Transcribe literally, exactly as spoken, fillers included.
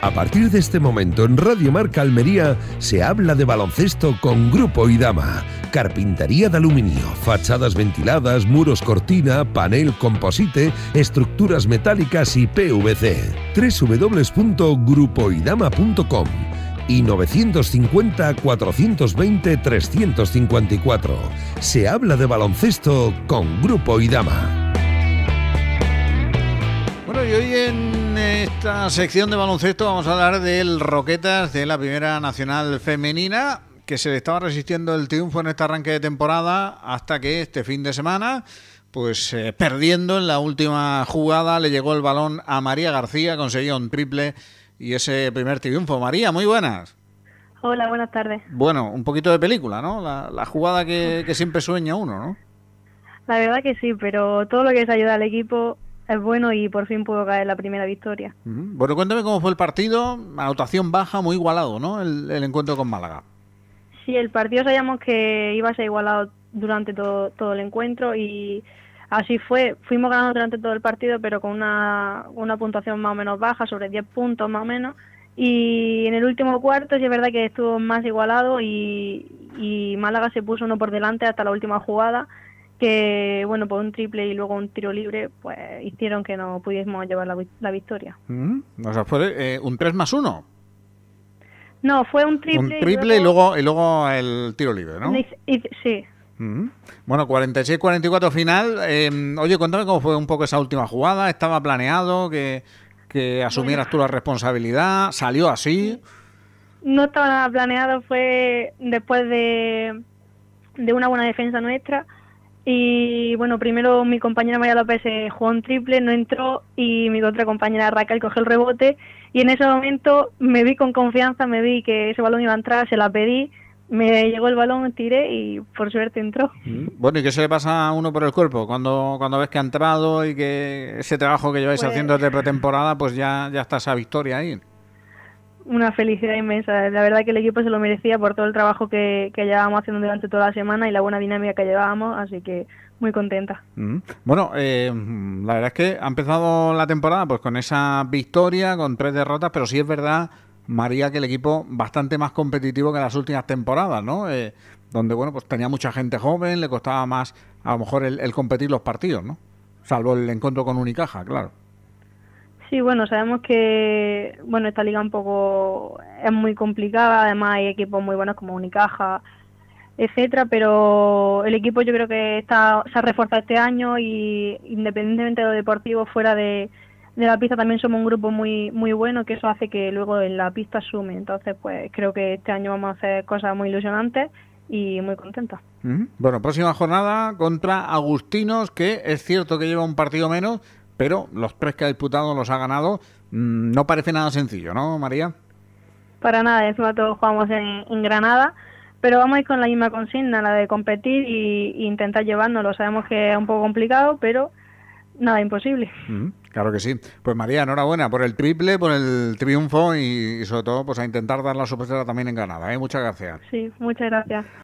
A partir de este momento en Radio Marca Almería se habla de baloncesto con Grupo Idama. Carpintería de aluminio, fachadas ventiladas, muros cortina, panel composite, estructuras metálicas y P V C. doble u doble u doble u punto grupo idama punto com y nueve cinco cero, cuatrocientos veinte, trescientos cincuenta y cuatro. Se habla de baloncesto con Grupo Idama. Bueno, y hoy en esta sección de baloncesto vamos a hablar del Roquetas de la Primera Nacional Femenina, que se le estaba resistiendo el triunfo en este arranque de temporada hasta que este fin de semana, pues eh, perdiendo en la última jugada, le llegó el balón a María García, conseguía un triple y ese primer triunfo. María, muy buenas. Hola, buenas tardes. Bueno, un poquito de película, ¿no? La, la jugada que, que siempre sueña uno, ¿no? La verdad que sí, pero todo lo que es ayuda al equipo es bueno y por fin pudo caer la primera victoria. Uh-huh. Bueno, cuéntame cómo fue el partido. Anotación baja, muy igualado, ¿no? El, el encuentro con Málaga. Sí, el partido sabíamos que iba a ser igualado durante todo, todo el encuentro y así fue. Fuimos ganando durante todo el partido, pero con una, una puntuación más o menos baja, sobre diez puntos más o menos. Y en el último cuarto sí es verdad que estuvo más igualado y, y Málaga se puso uno por delante hasta la última jugada, que bueno, por un triple y luego un tiro libre, pues hicieron que no pudiésemos llevar la, la victoria. Uh-huh. O sea, fue eh, un tres más uno. No, fue un triple. Un triple y luego, y luego, y luego el tiro libre, ¿no? Y, y, sí. Uh-huh. Bueno, cuarenta y seis cuarenta y cuatro final. Eh, oye, cuéntame cómo fue un poco esa última jugada. ¿Estaba planeado que, que asumieras bueno. tú la responsabilidad? ¿Salió así? No estaba nada planeado. Fue después de, de una buena defensa nuestra. Y bueno, primero mi compañera María López eh, jugó un triple, no entró, y mi otra compañera Raquel cogió el rebote, y en ese momento me vi con confianza, me vi que ese balón iba a entrar, se la pedí, me llegó el balón, tiré y por suerte entró. Bueno, ¿y qué se le pasa a uno por el cuerpo cuando, cuando ves que ha entrado y que ese trabajo que lleváis pues, haciendo desde pretemporada, pues ya, ya está esa victoria ahí? Una felicidad inmensa. La verdad que el equipo se lo merecía por todo el trabajo que, que llevábamos haciendo durante toda la semana y la buena dinámica que llevábamos, así que muy contenta. Mm. Bueno, eh, la verdad es que ha empezado la temporada pues con esa victoria, con tres derrotas, pero sí es verdad, María, que el equipo bastante más competitivo que las últimas temporadas, ¿no? Eh, donde, bueno, pues tenía mucha gente joven, le costaba más a lo mejor el, el competir los partidos, ¿no? Salvo el encuentro con Unicaja, claro. Sí, bueno, sabemos que bueno esta liga un poco es muy complicada, además hay equipos muy buenos como Unicaja, etcétera, pero el equipo yo creo que está se ha reforzado este año y independientemente de lo deportivo, fuera de, de la pista también somos un grupo muy muy bueno, que eso hace que luego en la pista sume. Entonces, pues creo que este año vamos a hacer cosas muy ilusionantes y muy contentas. Uh-huh. Bueno, próxima jornada contra Agustinos, que es cierto que lleva un partido menos, pero los tres que ha disputado los ha ganado. No parece nada sencillo, ¿no, María? Para nada, encima todos jugamos en, en Granada, pero vamos a ir con la misma consigna, la de competir y, y intentar llevárnoslo. Sabemos que es un poco complicado, pero nada imposible. Mm, claro que sí. Pues María, enhorabuena por el triple, por el triunfo y, y sobre todo pues a intentar dar la sorpresa también en Granada, ¿eh? Muchas gracias. Sí, muchas gracias.